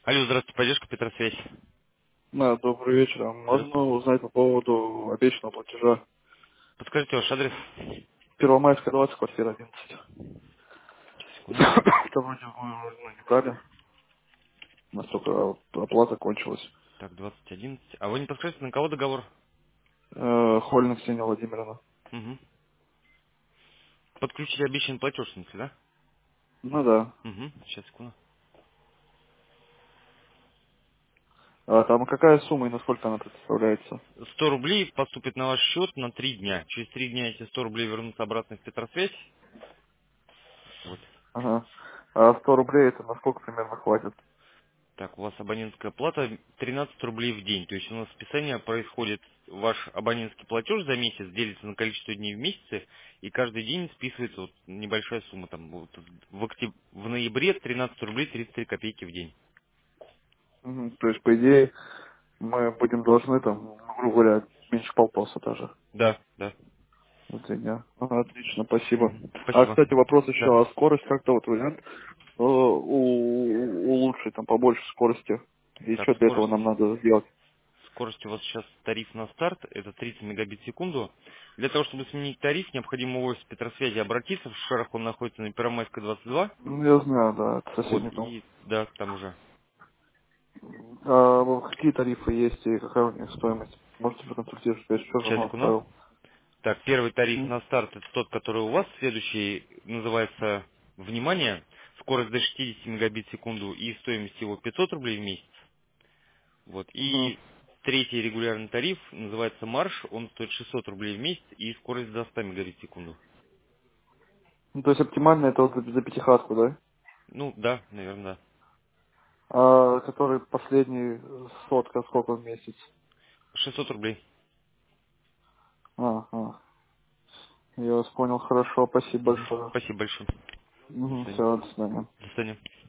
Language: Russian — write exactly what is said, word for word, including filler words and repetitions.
Алло, здравствуйте, поддержка Петросвязь. Да, добрый вечер. А Здравствуйте. можно узнать по поводу обещанного платежа? Подскажите ваш адрес. Первомайская, двадцать, квартира одиннадцать. Сейчас, секунду. Это вроде вы ну, не брали. Настолько оплата кончилась. Так, двадцать одиннадцать. А вы не подскажете, на кого договор? Э, Хольна Ксения Владимировна. Угу. Подключите обещанный платеж, в смысле, да? Ну да. Угу. Сейчас, секунду. А там какая сумма и насколько она представляется? сто рублей поступит на ваш счет на три дня. Через три дня эти сто рублей вернутся обратно в Петросвязь. Вот. Ага. А сто рублей это на сколько примерно хватит? Так, у вас абонентская плата тринадцать рублей в день. То есть у нас списание происходит, ваш абонентский платеж за месяц делится на количество дней в месяце, и каждый день списывается вот небольшая сумма. Там, вот, в, октяб- в ноябре тринадцать рублей тридцать три копейки в день. Мгм. То есть, по идее, мы будем должны там, ну, грубо говоря, меньше полтоса даже. Да, да. В три дня. Ага, отлично, спасибо. Мгм. А, Спасибо. кстати, вопрос Да. еще, а скорость как-то вот вариант э, у- улучшить, там, побольше скорости. И Так, что для этого скорость. нам надо сделать? Скорость у вас сейчас тариф на старт, это тридцать мегабит в секунду. Для того, чтобы сменить тариф, необходимо в офис Петросвязи обратиться. В Шарах он находится на Первомайской двадцать два. Ну, я знаю, да, это Вот, соседний дом. и да, там уже. А вот какие тарифы есть и какая у них стоимость? Можете проконсультировать, я еще Сейчас, журнал секунду. оставил. Так, первый тариф Мгм. на старт это тот, который у вас. Следующий называется «Внимание». Скорость до шестидесяти мегабит в секунду и стоимость его пятьсот рублей в месяц. Вот. Мгм. И третий регулярный тариф называется «Марш». Он стоит шестьсот рублей в месяц и скорость до ста мегабит в секунду. Ну, то есть оптимально это вот за за пятихатку, да? Ну, да, наверное, да. А который последний э, сотка сколько в месяц? шестьсот рублей. А, а. Я вас понял, хорошо, спасибо Мгм. большое. Спасибо большое. До Угу, свидания. все, до свидания. До свидания.